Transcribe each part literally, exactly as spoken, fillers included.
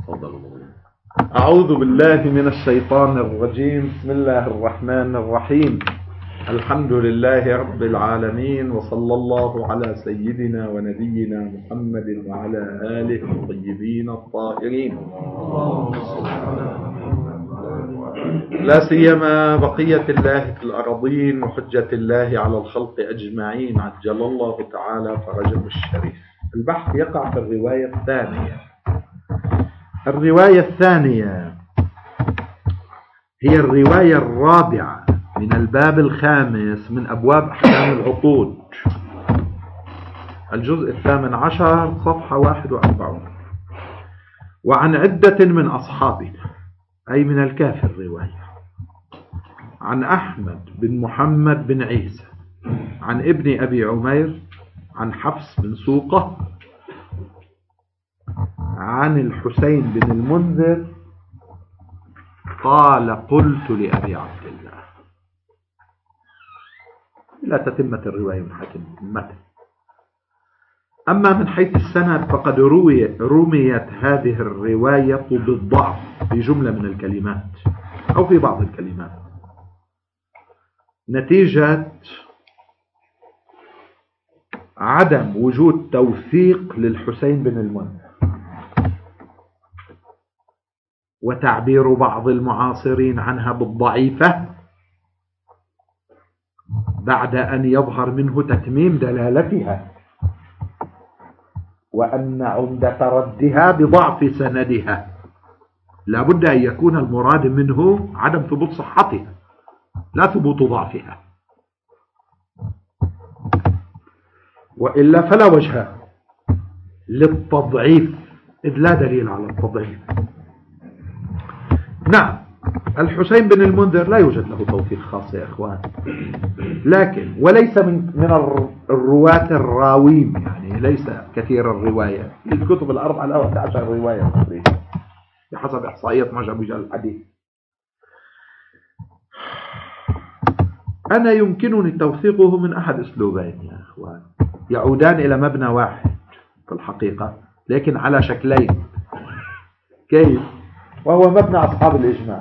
أعوذ بالله من الشيطان الرجيم. بسم الله الرحمن الرحيم. الحمد لله رب العالمين، وصلى الله على سيدنا ونبينا محمد وعلى آله الطيبين الطاهرين، لا سيما بقية الله في الأرضين وحجة الله على الخلق أجمعين، عجل الله تعالى فرجه الشريف. البحث يقع في الرواية الثانية. الرواية الثانية هي الرواية الرابعة من الباب الخامس من أبواب أحكام العقود، الجزء الثامن عشر، صفحة واحد وأربعون. وعن عدة من أصحابنا، أي من الكافر الرواية، عن أحمد بن محمد بن عيسى، عن ابن أبي عمير، عن حفص بن سوقة، عن الحسين بن المنذر قال: قلت لأبي عبد الله. لا تتمة الرواية من حيث المتن. أما من حيث السند فقد روي رميت هذه الرواية بالضعف في جملة من الكلمات أو في بعض الكلمات، نتيجة عدم وجود توثيق للحسين بن المنذر، وتعبير بعض المعاصرين عنها بالضعيفة بعد أن يظهر منه تتميم دلالتها، وأن عمدة ردها بضعف سندها. لا بد أن يكون المراد منه عدم ثبوت صحتها لا ثبوت ضعفها، وإلا فلا وجه للتضعيف، إذ لا دليل على التضعيف. نعم، الحسين بن المنذر لا يوجد له توثيق خاص يا إخوان، لكن وليس من من الرواة الراوين، يعني ليس كثير الرواية. في الكتب الأربعة له أحد عشر رواية بحسب إحصائيات معجم رجال الحديث. أنا يمكنني توثيقه من أحد أسلوبين يا إخوان، يعودان إلى مبنى واحد في الحقيقة، لكن على شكلين. كيف؟ وهو مبنى أصحاب الإجماع،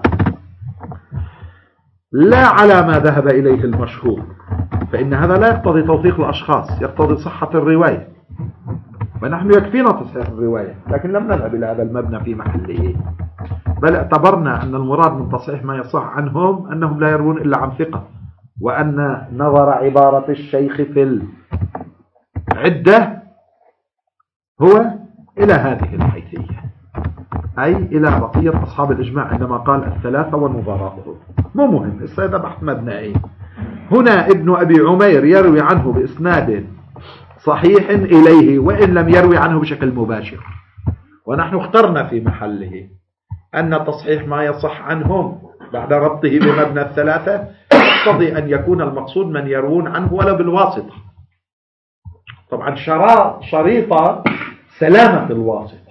لا على ما ذهب إليه المشهور، فإن هذا لا يقتضي توثيق الأشخاص، يقتضي صحة الرواية، ونحن يكفينا تصحيح الرواية، لكن لم نذهب إلى هذا المبنى في محله، بل اعتبرنا أن المراد من تصحيح ما يصح عنهم أنهم لا يروون إلا عن ثقة، وأن نظر عبارة الشيخ في العدة هو إلى هذه الحيثية، أي إلى بقية أصحاب الإجماع عندما قال الثلاثة ونظراءه. مو مهم، السيدة بحث مبنائي. هنا ابن أبي عمير يروي عنه بإسناد صحيح إليه، وإن لم يروي عنه بشكل مباشر، ونحن اخترنا في محله أن تصحيح ما يصح عنهم بعد ربطه بمبنى الثلاثة يقتضي أن يكون المقصود من يروون عنه ولا بالواسطة. طبعا شريطة سلامة الواسطة،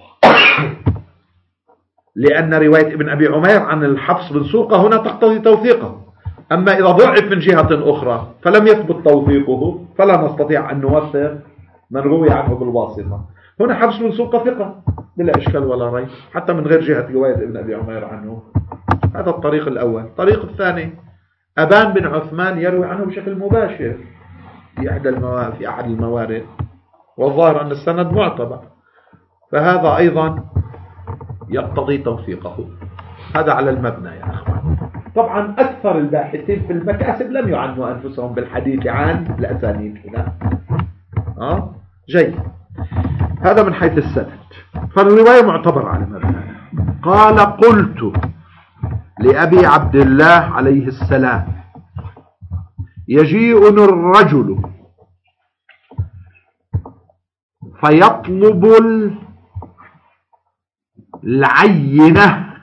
لأن رواية ابن أبي عمير عن الحفص بن سوقة هنا تقتضي توثيقه. أما إذا ضعف من جهة أخرى فلم يثبت توثيقه فلا نستطيع أن نوثق من روي عنه بالواسطة. هنا حفص بن سوقة ثقة بلا إشكال ولا ريب، حتى من غير جهة رواية ابن أبي عمير عنه. هذا الطريق الأول. الطريق الثاني، أبان بن عثمان يروي عنه بشكل مباشر في أحد الموارد في أحد الموارد، والظاهر أن السند معتبر، فهذا أيضا يقتضي توثيقه. هذا على المبنى يا أخوان. طبعا أكثر الباحثين في المكاسب لم يعنوا أنفسهم بالحديث عن الأسانيد هنا. أه؟ جيد. هذا من حيث السند، فالرواية معتبر على مبنى. قال: قلت لأبي عبد الله عليه السلام: يجيء الرجل فيطلب العينة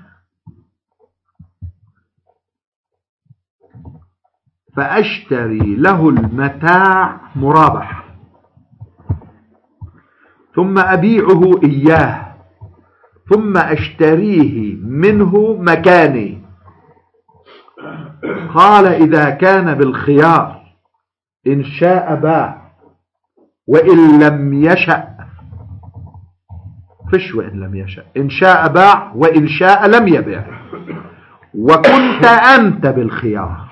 فأشتري له المتاع مرابح، ثم أبيعه إياه، ثم أشتريه منه مكاني. قال: إذا كان بالخيار إن شاء باع، وإن لم يشأ فش وإن لم يشاء، إن شاء باع وإن شاء لم يبيع، وكنت أنت بالخيار.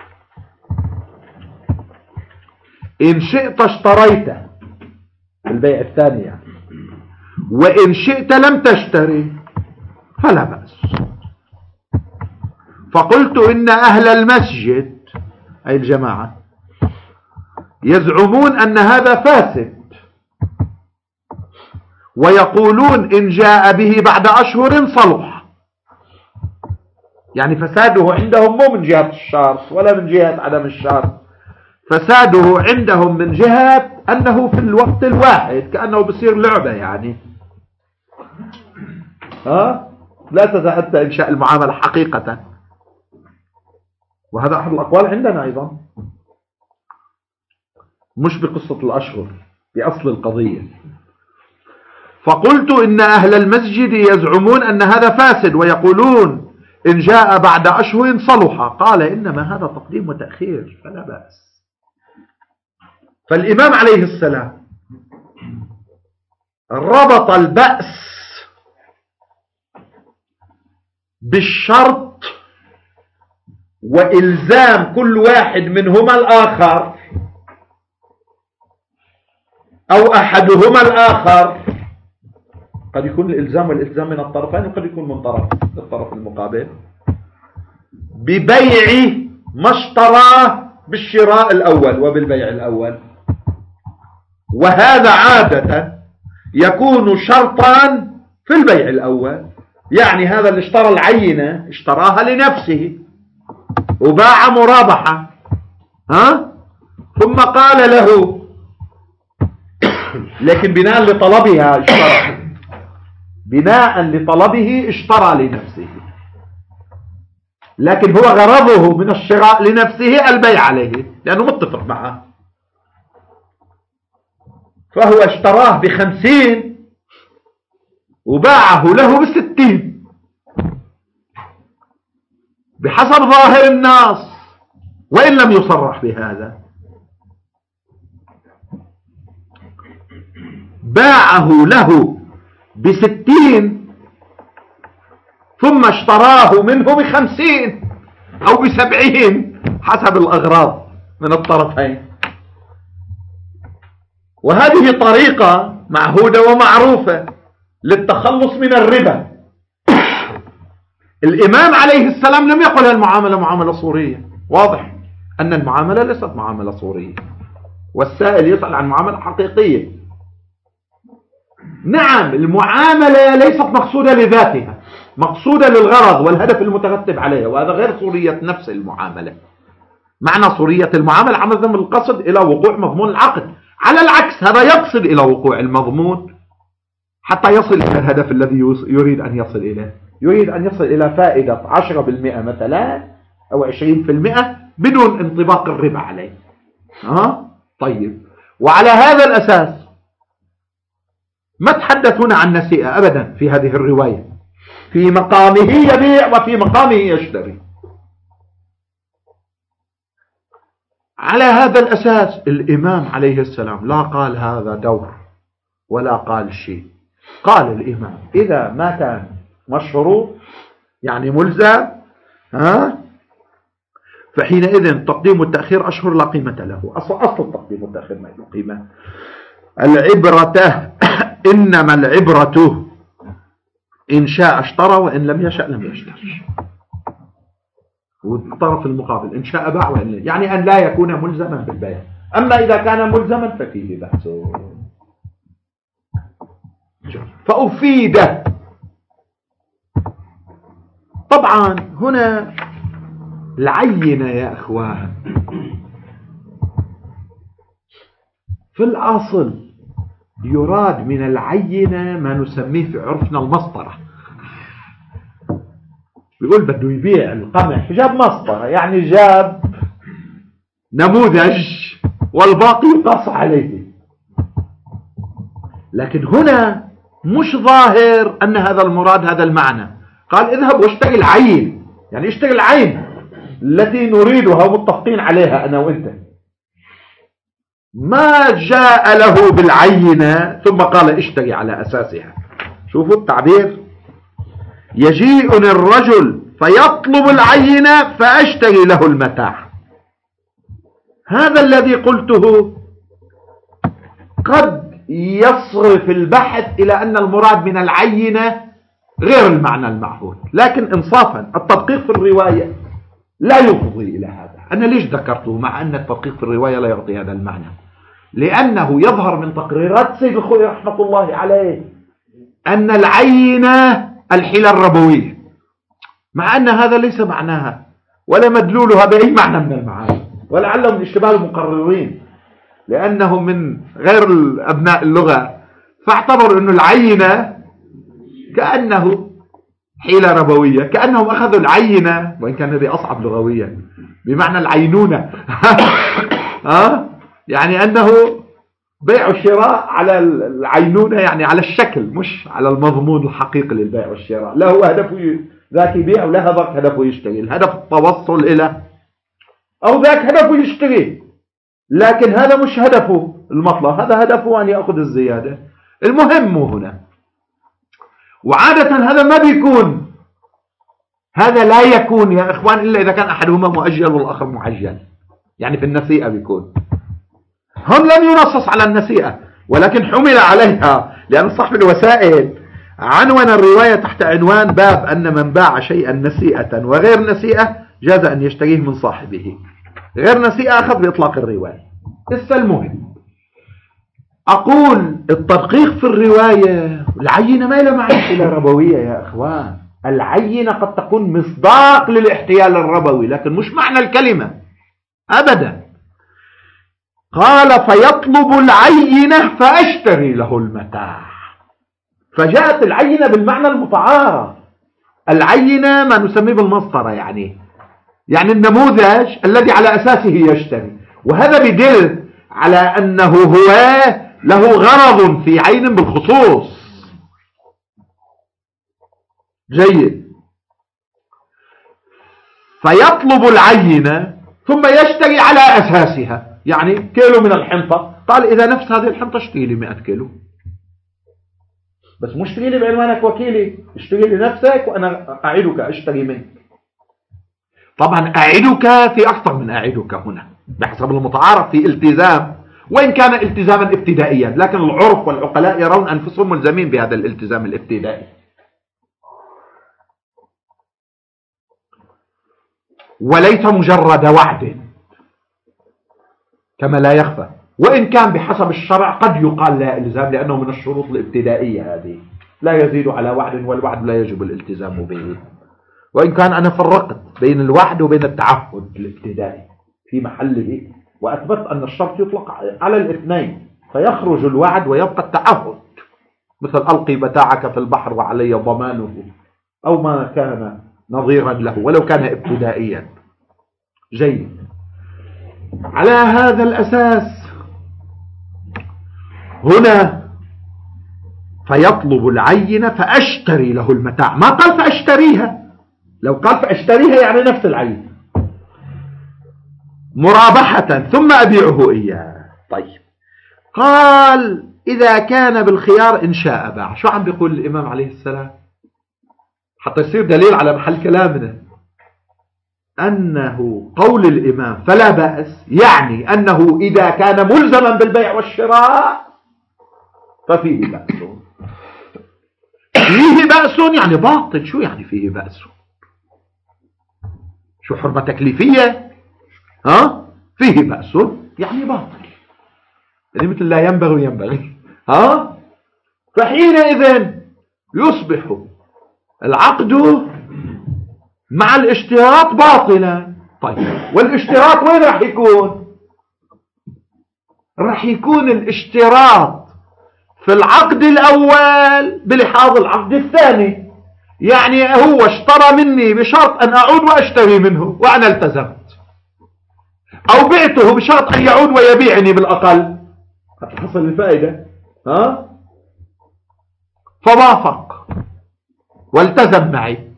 إن شئت اشتريت البيع الثاني يعني، وإن شئت لم تشتري فلا بأس. فقلت إن أهل المسجد أي الجماعة يزعمون أن هذا فاسد، ويقولون إن جاء به بعد أشهر صلح. يعني فساده عندهم مو من جهة الشرط ولا من جهة عدم الشرط، فساده عندهم من جهة أنه في الوقت الواحد كأنه بصير لعبة يعني. ها؟ لا تتأتى إنشاء المعاملة حقيقة. وهذا أحد الأقوال عندنا أيضا، مش بقصة الأشهر، بأصل القضية. فقلت إن أهل المسجد يزعمون أن هذا فاسد، ويقولون إن جاء بعد أشهر صلح. قال إنما هذا تقديم وتأخير فلا بأس. فالإمام عليه السلام ربط البأس بالشرط وإلزام كل واحد منهما الآخر أو أحدهما الآخر. قد يكون الإلزام والإلزام من الطرفين، وقد يكون من طرف الطرف المقابل، ببيع ما اشتراه بالشراء الأول وبالبيع الأول. وهذا عادة يكون شرطا في البيع الأول. يعني هذا اللي اشترى العينة اشتراها لنفسه وباع مرابحة، ها؟ ثم قال له، لكن بناء لطلبها اشترى، بناء لطلبه اشترى لنفسه، لكن هو غرضه من الشراء لنفسه البيع عليه لأنه متفق معه. فهو اشتراه بخمسين وباعه له بستين بحسب ظاهر الناس، وإن لم يصرح بهذا. باعه له بستين ثم اشتراه منه بخمسين أو بسبعين حسب الأغراض من الطرفين. وهذه طريقة معهودة ومعروفة للتخلص من الربا. الإمام عليه السلام لم يقل المعاملة معاملة صورية. واضح أن المعاملة ليست معاملة صورية، والسائل يسأل عن معاملة حقيقية. نعم، المعاملة ليست مقصودة لذاتها، مقصودة للغرض والهدف المترتب عليها، وهذا غير صورية نفس المعاملة. معنى صورية المعاملة عدم القصد إلى وقوع مضمون العقد. على العكس، هذا يقصد إلى وقوع المضمون حتى يصل إلى الهدف الذي يريد أن يصل إليه. يريد أن يصل إلى فائدة عشرة بالمئة مثلا أو عشرين بالمئة بدون انطباق الربا عليه. أه؟ طيب، وعلى هذا الأساس ما تحدثون عن نسيئة أبدا في هذه الرواية. في مقامه يبيع وفي مقامه يشتري. على هذا الأساس الإمام عليه السلام لا قال هذا دور ولا قال شيء. قال الإمام إذا ما كان مشروط يعني ملزم، ها، فحينئذ تقديم التأخير أشهر لا قيمة له. أصل أصل التقديم والتأخير ما له قيمة. العبرة إنما العبرة إن شاء اشترى وإن لم يشاء لم يشتري. والطرف المقابل إن شاء باع وإن لم، يعني أن لا يكون ملزما بالبيع. أما إذا كان ملزما ففيه بأس. فأفيد. طبعا هنا العينة يا أخوان في الأصل يراد من العينة ما نسميه في عرفنا المسطرة. بيقول بده يبيع القمح، جاب مسطرة يعني جاب نموذج والباقي يقاس عليه. لكن هنا مش ظاهر أن هذا المراد هذا المعنى. قال اذهب واشتري العين، يعني اشتري العين التي نريدها ومتفقين عليها أنا وإنت. ما جاء له بالعينة ثم قال اشتري على أساسها. شوفوا التعبير، يجيئني الرجل فيطلب العينة فأشتري له المتاع. هذا الذي قلته قد يصرف البحث إلى أن المراد من العينة غير المعنى المعهود، لكن إنصافا التدقيق في الرواية لا يفضي إلى هذا. أنا ليش ذكرته مع أن التدقيق في الرواية لا يعطي هذا المعنى؟ لأنه يظهر من تقريرات سيد الخوئي رحمة الله عليه أن العينة الحيلة الربوية، مع أن هذا ليس معناها ولا مدلولها بأي معنى من المعاني، ولعلهم من اشتباه المقررين لأنهم من غير أبناء اللغة، فاعتبروا أن العينة كأنه حيلة ربوية، كأنهم أخذوا العينة، وإن كان هذه أصعب لغويا، بمعنى العينونة ها يعني أنه بيع والشراء على العينونة، يعني على الشكل مش على المضمون الحقيقي للبيع والشراء. لا هو هدفه ذاك يبيع ولا هذاك هدفه يشتري، الهدف التوصل إلى، أو ذاك هدفه يشتري لكن هذا مش هدفه المطلب، هذا هدفه أن يأخذ الزيادة. المهم هنا، وعادة هذا ما بيكون، هذا لا يكون يا إخوان إلا إذا كان أحدهما مؤجل والآخر معجل، يعني في النسيئة بيكون. هم لم ينصص على النسيئة ولكن حمل عليها، لأن صاحب الوسائل عنوان الرواية تحت عنوان باب أن من باع شيئا نسيئة وغير نسيئة جاز أن يشتريه من صاحبه، غير نسيئة أخذ بإطلاق الرواية. إذا المهم أقول التدقيق في الرواية، العينة ما لها معنى حيلة ربوية يا إخوان، العينة قد تكون مصداق للاحتيال الربوي لكن مش معنى الكلمة أبدا. قال فيطلب العينة فأشتري له المتاع، فجاءت العينة بالمعنى المتعارف، العينة ما نسميه بالمسطرة، يعني يعني النموذج الذي على أساسه يشتري، وهذا بدل على أنه هو له غرض في عين بالخصوص. جيد. فيطلب العينة ثم يشتري على أساسها، يعني كيلو من الحنطة، قال إذا نفس هذه الحنطة اشتري لي مئة كيلو، بس مش اشتري لي بعنوانك وكيلي، اشتري لي نفسك وأنا أعدك أشتري منك. طبعا أعدك في أكثر من أعدك هنا بحسب المتعارف في التزام، وإن كان التزاما ابتدائيا، لكن العرف والعقلاء يرون أنفسهم ملزمين بهذا الالتزام الابتدائي. وليس مجرد وعد كما لا يخفى، وإن كان بحسب الشرع قد يقال لا الزام، لأنه من الشروط الابتدائية هذه، لا يزيد على وعد والوعد لا يجب الالتزام به. وإن كان أنا فرقت بين الوعد وبين التعهد الابتدائي في محله، وأثبت أن الشرط يطلق على الاثنين، فيخرج الوعد ويبقى التعهد، مثل ألقي متاعك في البحر وعلي ضمانه، أو ما كان نظيرا له ولو كان ابتدائيا. جيد. على هذا الأساس هنا فيطلب العينة فأشتري له المتاع، ما قال فأشتريها، لو قال فأشتريها يعني نفس العين مرابحة ثم أبيعه إياه. طيب قال إذا كان بالخيار إن شاء باع. شو عم بيقول الإمام عليه السلام حتى يصير دليل على محل كلامنا؟ أنه قول الإمام فلا بأس يعني أنه إذا كان ملزما بالبيع والشراء ففيه بأس. فيه بأس يعني باطل. شو يعني فيه بأس؟ شو حرمة تكليفية؟ ها؟ فيه بأس يعني باطل، يعني مثل لا ينبغي ينبغي. ها؟ فحينئذ يصبح العقد مع الاشتراط باطلا. طيب والاشتراط وين راح يكون؟ راح يكون الاشتراط في العقد الأول بلحاظ العقد الثاني، يعني هو اشترى مني بشرط أن أعود وأشتري منه وأنا التزمت، أو بعته بشرط أن يعود ويبيعني بالأقل، حصل الفائدة. ها؟ فوافق والتزم معي.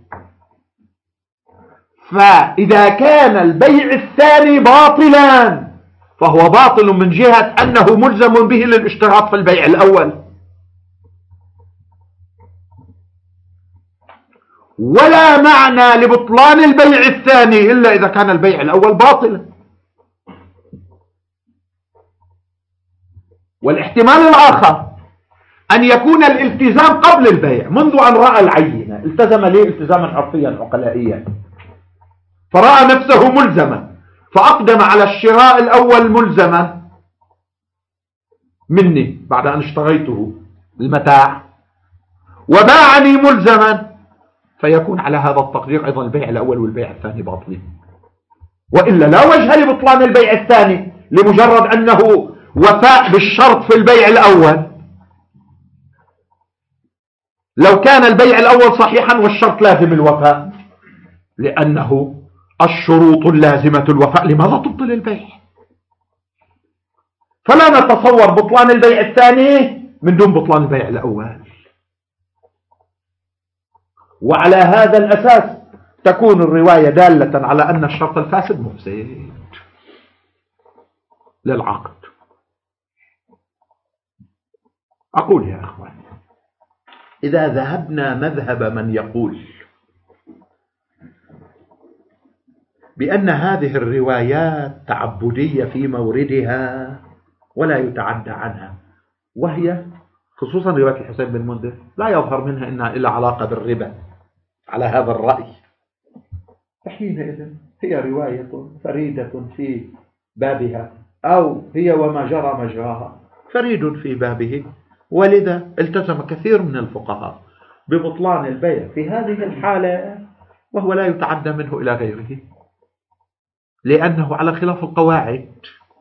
فإذا كان البيع الثاني باطلا فهو باطل من جهة أنه ملزم به للاشتراط في البيع الأول. ولا معنى لبطلان البيع الثاني إلا إذا كان البيع الأول باطلا. والاحتمال الآخر أن يكون الالتزام قبل البيع، منذ أن رأى العينة التزم لي التزاما عرفيا عقلائيا، فرأى نفسه ملزما فأقدم على الشراء الأول ملزما مني بعد أن اشتريته المتاع، وباعني ملزما، فيكون على هذا التقدير أيضا البيع الأول والبيع الثاني باطلين. وإلا لا وجه لبطلان البيع الثاني لمجرد أنه وفاء بالشرط في البيع الأول، لو كان البيع الأول صحيحا والشرط لازم الوفاء، لأنه الشروط اللازمة الوفاء لماذا تبطل البيع؟ فلا نتصور بطلان البيع الثاني من دون بطلان البيع الأول. وعلى هذا الأساس تكون الرواية دالة على أن الشرط الفاسد مفسد للعقد. أقول يا أخوان، إذا ذهبنا مذهب من يقول بأن هذه الروايات تعبدية في موردها ولا يتعدى عنها، وهي خصوصا رواية الحسين بن منذر لا يظهر منها إنها إلا علاقة بالربا على هذا الرأي، فحينئذ هي رواية فريدة في بابها، أو هي وما جرى مجراها فريد في بابه، ولذا التزم كثير من الفقهاء ببطلان البيع في هذه الحالة وهو لا يتعدى منه إلى غيره، لأنه على خلاف القواعد،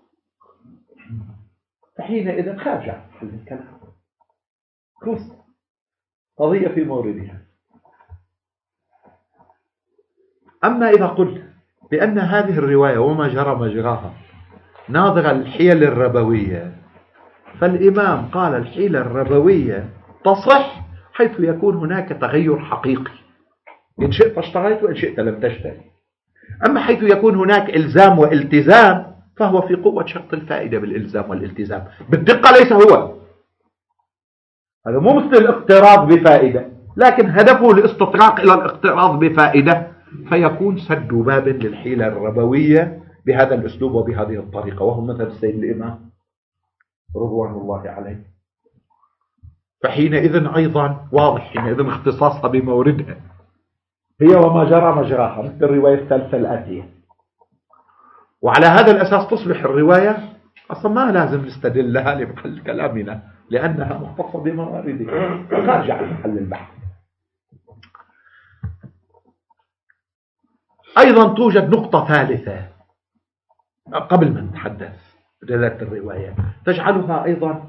فحينئذ خارج عن محل الكلام، خلص قضية في موردها. أما إذا قلت بأن هذه الرواية وما جرى مجراها ناظرة الحيل الربوية، فالإمام قال الحيلة الربوية تصح حيث يكون هناك تغير حقيقي، إن شئت اشتريت وإن شئت لم تشتري. أما حيث يكون هناك إلزام والتزام فهو في قوة شرط الفائدة بالإلزام والالتزام، بالدقة ليس هو، هذا مو مثل الاقتراض بفائدة، لكن هدفه الاستطراق إلى الاقتراض بفائدة، فيكون سد باب للحيلة الربوية بهذا الأسلوب وبهذه الطريقة، وهو مثل السيد الإمام رضوان الله عليه. فحينئذ أيضا واضح حينئذ اختصاصها بموردها، هي وما جرى مجراها، مثل الرواية الثالثة الآتية. وعلى هذا الأساس تصبح الرواية أصلا ما لازم نستدل لها لمحل كلامنا، لأنها مختصة بمواردها خارجة عن محل البحث. أيضا توجد نقطة ثالثة قبل ما نتحدث دلالة الرواية تجعلها أيضا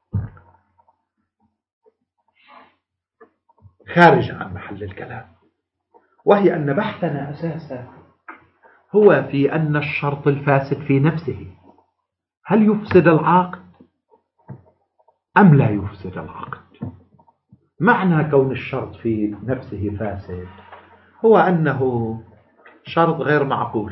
خارج عن محل الكلام، وهي أن بحثنا أساسا هو في أن الشرط الفاسد في نفسه هل يفسد العقد أم لا يفسد العقد. معنى كون الشرط في نفسه فاسد هو أنه شرط غير معقول،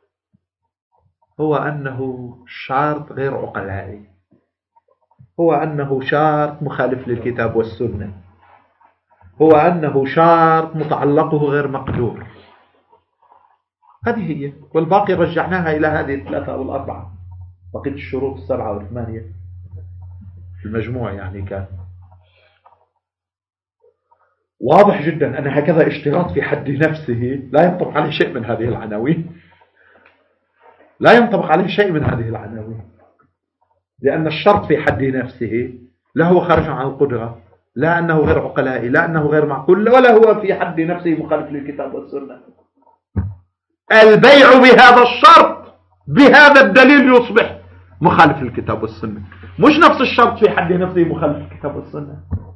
هو أنه شرط غير عقلائي، هو أنه شرط مخالف للكتاب والسنة، هو أنه شرط متعلقه غير مقدور. هذه هي، والباقي رجعناها إلى هذه الثلاثة أو الأربعة، بقيت الشروط السبعة والثمانية في المجموع يعني كان واضح جدا أن هكذا اشتراط في حد نفسه لا ينطبق عليه شيء من هذه العناوين، لا ينطبق عليه شيء من هذه العناوين، لأن الشرط في حد نفسه لا هو خارج عن القدرة، لا أنه غير عقلائي، لا أنه غير معقول، ولا هو في حد نفسه مخالف للكتاب والسنة. البيع بهذا الشرط بهذا الدليل يصبح مخالف للكتاب والسنة، مش نفس الشرط في حد نفسه مخالف للكتاب والسنة.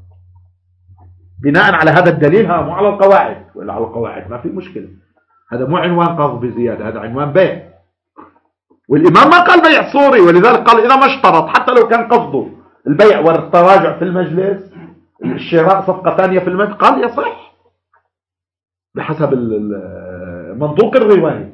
بناء على هذا الدليل، ها مو على القواعد، ولا على القواعد ما في مشكلة، هذا مو عنوان قصد بزيادة، هذا عنوان بيع. والإمام ما قال بيع صوري، ولذلك قال إذا ما اشترط حتى لو كان قصده البيع والتراجع في المجلس، الشراء صفقة ثانية في المجلس، قال يصح بحسب منطوق الرواية.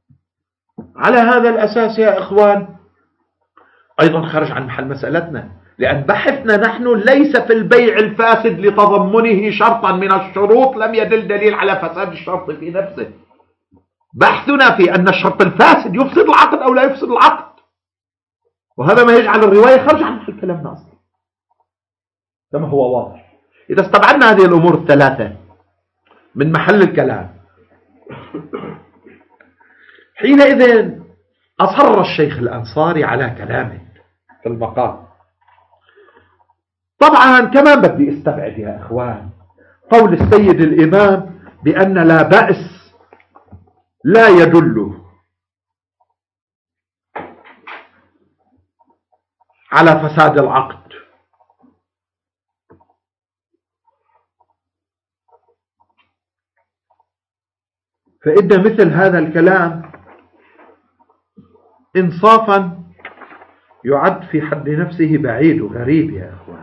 على هذا الأساس يا إخوان أيضا خرج عن محل مسألتنا، لأن بحثنا نحن ليس في البيع الفاسد لتضمنه شرطا من الشروط لم يدل دليل على فساد الشرط في نفسه. بحثنا في أن الشرط الفاسد يفسد العقد أو لا يفسد العقد، وهذا ما يجعل الرواية خرج عن الكلام أصلا كما هو واضح. إذا استبعدنا هذه الأمور الثلاثة من محل الكلام، حينئذ أصر الشيخ الأنصاري على كلامه في المقام. طبعا كمان بدي استبعد يا أخوان قول السيد الإمام بأن لا بأس لا يدل على فساد العقد. فإن مثل هذا الكلام إنصافا يعد في حد نفسه بعيد وغريب يا أخوان.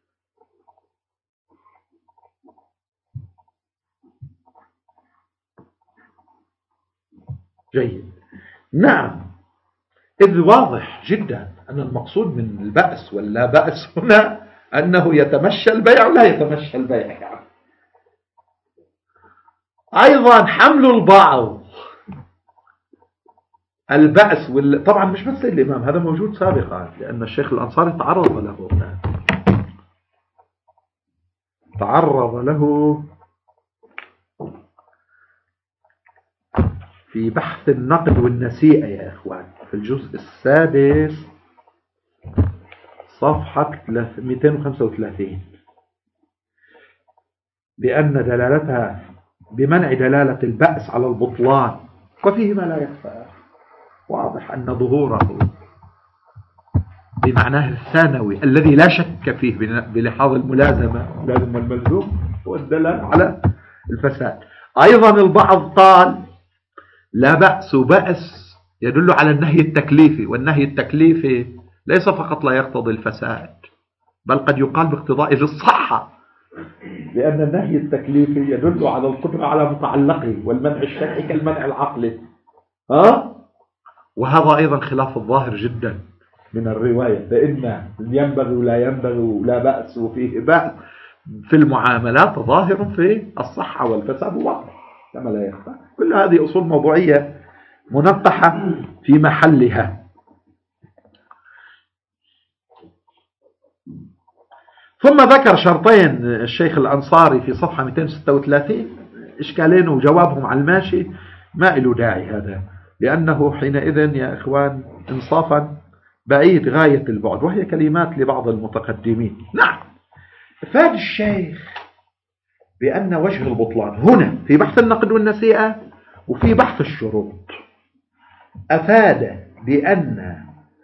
جيد. نعم، إذ واضح جدا أن المقصود من البأس ولا بأس هنا أنه يتمشى البيع ولا يتمشى البيع يعني. أيضا حمل البعض البأس وال... طبعا مش بس الإمام، هذا موجود سابقا لأن الشيخ الأنصاري تعرض له تعرض له في بحث النقد والنسيئة يا إخوان في الجزء السادس صفحة مئتين وخمسة وثلاثين، بأن دلالتها بمنع دلالة البأس على البطلان، وفيه ما لا يخفى. واضح أن ظهوره بمعناه الثانوي الذي لا شك فيه بلحاظ الملازمة لازم الملزوم هو الدلالة على الفساد. أيضا البعض قال لا بأس بأس يدل على النهي التكليفي، والنهي التكليفي ليس فقط لا يقتضي الفساد بل قد يقال باقتضاء الصحة، لأن النهي التكليفي يدل على القدرة على متعلقه، والمنع الشرعي كالمنع العقلي. ها؟ وهذا أيضا خلاف الظاهر جدا من الرواية، فإن ينبغي ولا ينبغي ولا بأس وفيه بأس في المعاملات ظاهر في الصحة والفساد واضح كما لا يخفى. كل هذه أصول موضوعية منقحة في محلها. ثم ذكر شرطين الشيخ الأنصاري في صفحة مئتين وستة وثلاثين، إشكالين وجوابهم على الماشي ما له داعي هذا، لأنه حينئذ يا إخوان إنصافا بعيد غاية البعد، وهي كلمات لبعض المتقدمين. نعم، فاد الشيخ بأن وجه البطلان هنا في بحث النقد والنسيئة وفي بحث الشروط، أفاد بأن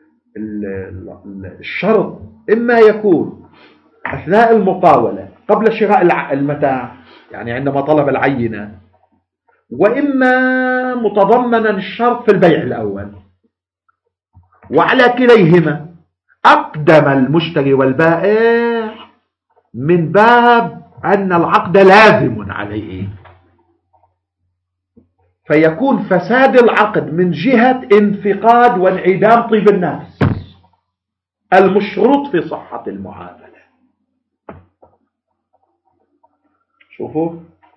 الشرط إما يكون أثناء المقاولة قبل شراء المتاع يعني عندما طلب العينة، وإما متضمنا الشرط في البيع الأول، وعلى كليهما أقدم المشتري والبائع من باب أن العقد لازم عليه، فيكون فساد العقد من جهة انفقاد وانعدام طيب النفس المشروط في صحة المعاملة. شوفوا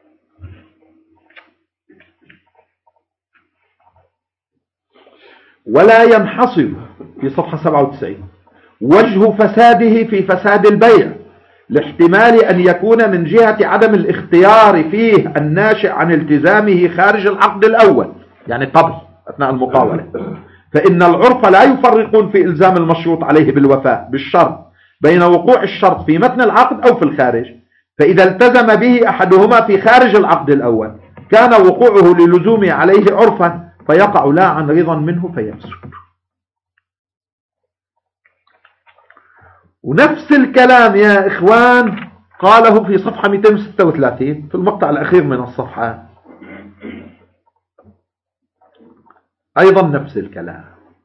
ولا ينحصر في صفحة سبعة وتسعين وجه فساده في فساد البيع لاحتمال أن يكون من جهة عدم الاختيار فيه الناشئ عن التزامه خارج العقد الأول يعني قبل أثناء المقاولة، فإن العرف لا يفرقون في إلزام المشروط عليه بالوفاء بالشرط بين وقوع الشرط في متن العقد أو في الخارج، فإذا التزم به أحدهما في خارج العقد الأول كان وقوعه للزومه عليه عرفا فيقع لا عن رضا منه فيفسد. ونفس الكلام يا إخوان قاله في صفحة مئتين وستة وثلاثين في المقطع الأخير من الصفحة، أيضا نفس الكلام.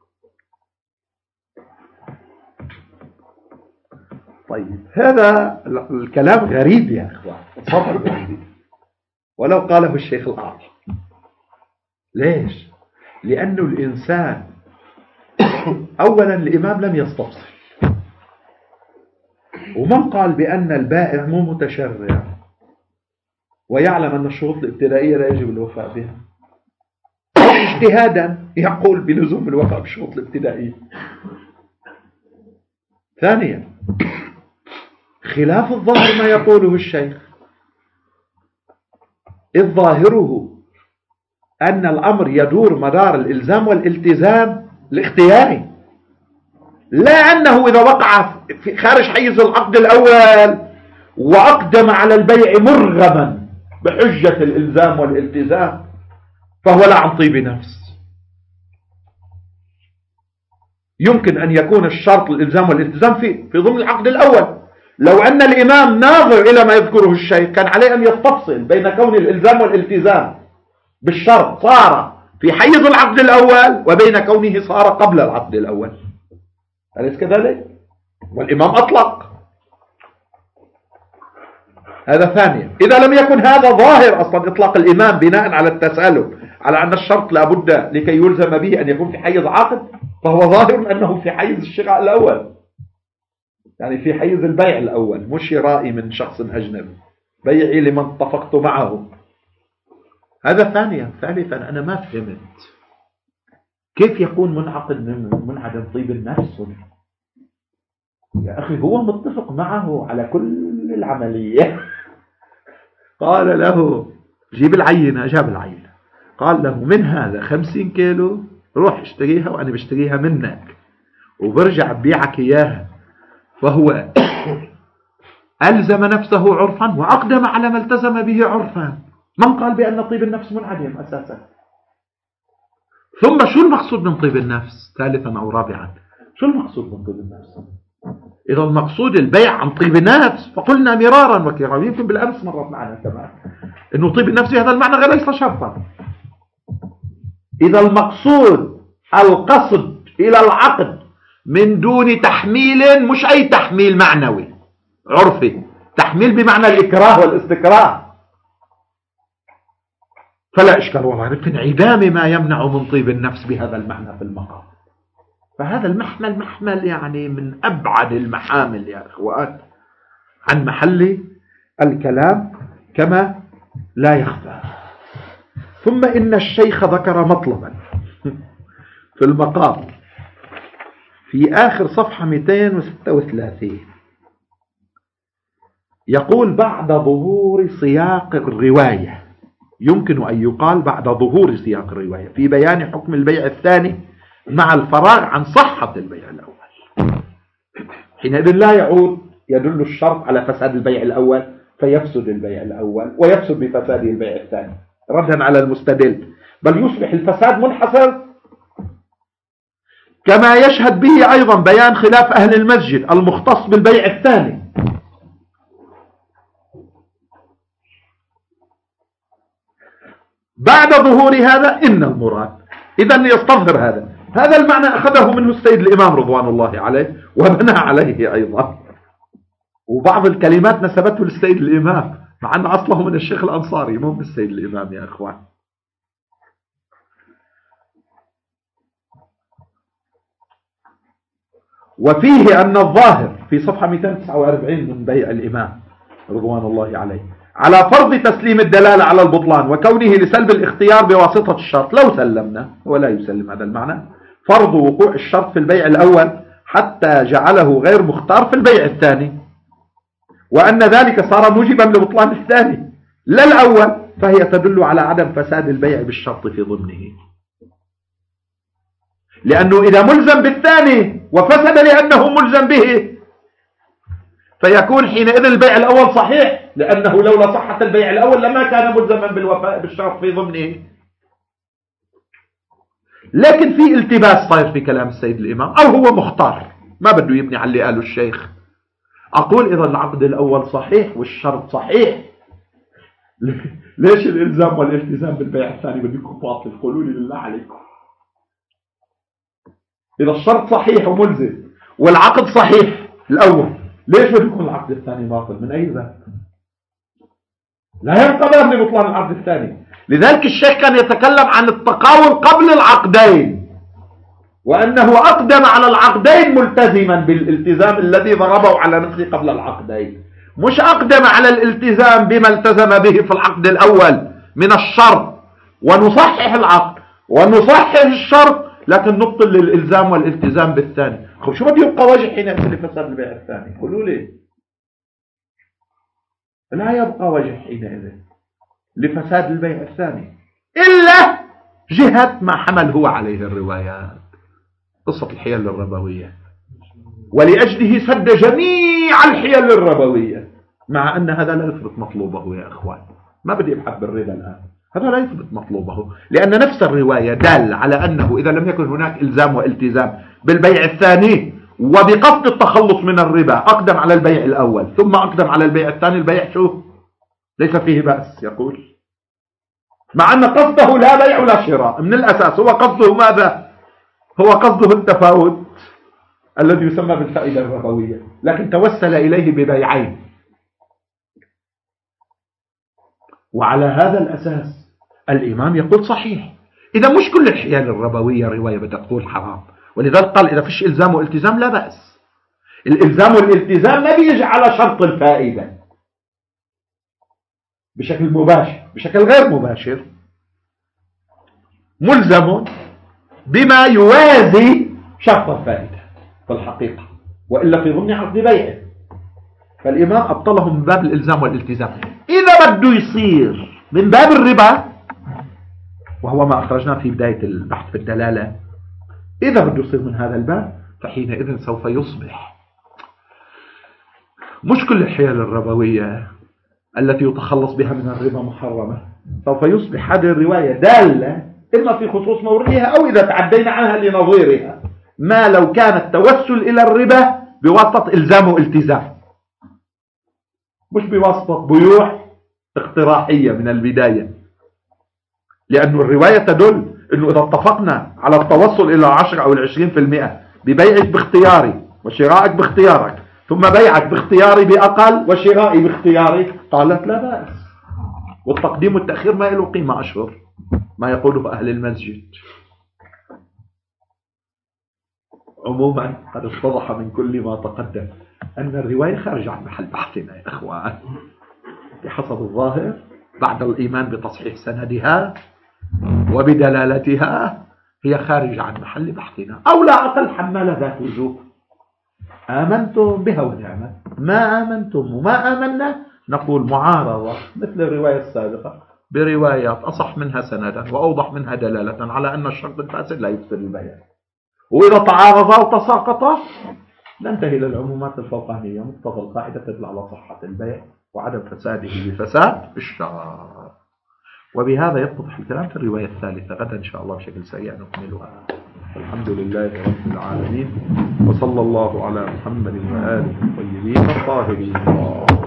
طيب هذا الكلام غريب يا إخوان غريب ولو قاله الشيخ الأعظم. ليش؟ لأنه الإنسان أولا الإمام لم يستفصل ومن قال بأن البائع مو متشرع ويعلم أن الشروط الابتدائية لا يجب الوفاء بها، اجتهادا يقول بلزوم الوفاء بالشروط الابتدائية. ثانيا، خلاف الظاهر ما يقوله الشيخ، إذ ظاهره أن الأمر يدور مدار الإلزام والالتزام الاختياري، لا أنه إذا وقع في خارج حيز العقد الأول وأقدم على البيع مرغما بحجة الإلزام والالتزام فهو لا عن طيب نفس. يمكن أن يكون الشرط الإلزام والالتزام في في ضمن العقد الأول. لو أن الإمام ناظر إلى ما يذكره الشيخ كان عليه أن يستفصل بين كون الإلزام والالتزام بالشرط صار في حيز العقد الأول وبين كونه صار قبل العقد الأول. أليس كذلك؟ والإمام أطلق هذا. ثانيا، إذا لم يكن هذا ظاهر أصلا إطلاق الإمام بناء على التسالم على أن الشرط لابد لكي يلزم به أن يكون في حيز عقد، فهو ظاهر أنه في حيز الشراء الأول، يعني في حيز البيع الأول، مش شرائي من شخص أجنبي، بيعي لمن اتفقت معه. هذا ثانيا. ثالثا، أنا ما فهمت كيف يكون منعقد منعدم طيب النفس؟ يا أخي هو متفق معه على كل العملية. قال له جيب العينة، جاب العينة، قال له من هذا خمسين كيلو روح اشتريها وأنا بشتريها منك وبرجع ببيعك إياها. فهو ألزم نفسه عرفا وأقدم على ما التزم به عرفا. من قال بأن طيب النفس منعدم أساسا؟ ثم شو المقصود من طيب النفس؟ ثالثا أو رابعا، شو المقصود من طيب النفس؟ إذا المقصود البيع عن طيب النفس فقلنا مرارا وكرارا، يمكن بالأمس مرت معنا كمان إنه طيب النفس هذا المعنى غير ليس شرطا. إذا المقصود القصد إلى العقد من دون تحميل، مش أي تحميل معنوي عرفي، تحميل بمعنى الإكراه والاستكراه، فلا إشكال والله في انعدام ما يمنع من طيب النفس بهذا المعنى في المقام. فهذا المحمل محمل يعني من أبعد المحامل يا أخوات عن محل الكلام كما لا يخفى. ثم إن الشيخ ذكر مطلبا في المقام في آخر صفحة مئتين وستة وثلاثين، يقول بعد ظهور سياق الرواية، يمكن أن يقال بعد ظهور سياق الرواية في بيان حكم البيع الثاني مع الفراغ عن صحة البيع الأول، حينئذ لا يعود يدل الشرط على فساد البيع الأول فيفسد البيع الأول ويفسد بفساد البيع الثاني ردا على المستدل، بل يصبح الفساد منحصر كما يشهد به أيضا بيان خلاف أهل المسجد المختص بالبيع الثاني. بعد ظهور هذا إن المراد، إذن يستظهر هذا هذا المعنى أخذه منه السيد الإمام رضوان الله عليه وبنى عليه أيضا، وبعض الكلمات نسبته للسيد الإمام مع أن أصله من الشيخ الأنصاري مو من السيد الإمام يا أخوان. وفيه أن الظاهر في صفحة مئتين وتسعة وأربعين من بيع الإمام رضوان الله عليه على فرض تسليم الدلالة على البطلان وكونه لسلب الاختيار بواسطة الشرط، لو سلمنا ولا يسلم هذا المعنى فرض وقوع الشرط في البيع الأول حتى جعله غير مختار في البيع الثاني، وأن ذلك صار موجبا لبطلان الثاني لا الأول، فهي تدل على عدم فساد البيع بالشرط في ضمنه، لأنه إذا ملزم بالثاني وفسد لأنه ملزم به فيكون حينئذ البيع الأول صحيح، لأنه لولا صحة البيع الأول لما كان ملزما بالوفاء بالشرط في ضمنه. لكن في التباس صاير في كلام السيد الإمام، أو هو مختار ما بده يبني على اللي قاله الشيخ. أقول إذا العقد الأول صحيح والشرط صحيح، ليش الإلزام والالتزام بالبيع الثاني بدكم باطل؟ قولوا لي بالله عليكم. إذا الشرط صحيح وملزم والعقد صحيح الأول، ليش بده يكون العقد الثاني باطل؟ من أي ذات؟ لا ينقضي لبطلان العقد الثاني. لذلك الشيخ كان يتكلم عن التقاول قبل العقدين، وأنه أقدم على العقدين ملتزما بالالتزام الذي ضربه على نفسه قبل العقدين، مش أقدم على الالتزام بما التزم به في العقد الأول من الشرط ونصحح العقد ونصحح الشرط، لكن نبطل للإلزام والالتزام بالثاني. خب شو بده يبقى وجه حينئذ لفساد البيع الثاني؟ قولوا لي. لا يبقى وجه حينئذ لفساد البيع الثاني إلا جهة ما حمل هو عليه الروايات، قصة الحيل الربوية، ولأجله سد جميع الحيل الربوية، مع أن هذا لا يثبت مطلوبه يا أخوان. ما بدي أبحث بالربا الآن، هذا لا يثبت مطلوبه، لأن نفس الرواية دال على أنه إذا لم يكن هناك إلزام والتزام بالبيع الثاني وبقصد التخلص من الربا أقدم على البيع الأول ثم أقدم على البيع الثاني، البيع شو ليس فيه بأس يقول، مع أن قصده لا بيع ولا شراء من الأساس. هو قصده ماذا؟ هو قصده التفاوت الذي يسمى بالفائدة الربوية، لكن توسل إليه ببيعين. وعلى هذا الأساس الإمام يقول صحيح. إذا مش كل الحيل الربوية رواية بدها تقول حرام، ولذلك قال إذا فيش إلزام والالتزام لا بأس. الإلزام والالتزام ما بيجي على شرط الفائدة بشكل مباشر، بشكل غير مباشر ملزم بما يوازي شرط الفائدة في الحقيقة، وإلا في ضمن عقد بيعه. فالإمام أبطلهم من باب الإلزام والالتزام. إذا بده يصير من باب الربا، وهو ما أخرجناه في بداية البحث في الدلالة، إذا بده يصير من هذا الباب فحينئذ سوف يصبح مش كل الحيل الربوية التي يتخلص بها من الربا محرمة، سوف يصبح هذه الرواية دالة إما في خصوص موضعها أو إذا تعدينا عنها لنظيرها، ما لو كان التوسل إلى الربا بواسطة إلزام والتزام مش بواسطة بيوع اقتراحية من البداية. لأن الرواية تدل أنه إذا اتفقنا على التوصل إلى العشر أو العشرين في المئة ببيعك باختياري وشرائك باختيارك ثم بيعك باختياري بأقل وشرائي باختياري، قالت لا بأس. والتقديم والتأخير ما له قيمة أشهر ما يقوله أهل المسجد. عموما قد اتضح من كل ما تقدم أن الرواية خارجة عن محل بحثنا يا إخوان بحسب الظاهر، بعد الإيمان بتصحيح سندها وبدلالتها هي خارجة عن محل بحثنا، أو لا أقل حمالة ذات وجوه. آمنتم بها ونعمة، ما آمنتم وما آمنا نقول معارضة مثل الرواية السابقة بروايات أصح منها سندا وأوضح منها دلالة على أن الشرط الفاسد لا يفسد البيع. وإذا تعارضا وتساقطا ننتهي للعمومات الفوقانية، مقتضى القاعدة تدل على صحة البيع وعدم فساده بفساد الشرع. وبهذا يتضح الكلام في الرواية الثالثة. غدا إن شاء الله بشكل سريع نكملها. الحمد لله رب العالمين، وصلى الله على محمد وآله الطيبين الطاهرين.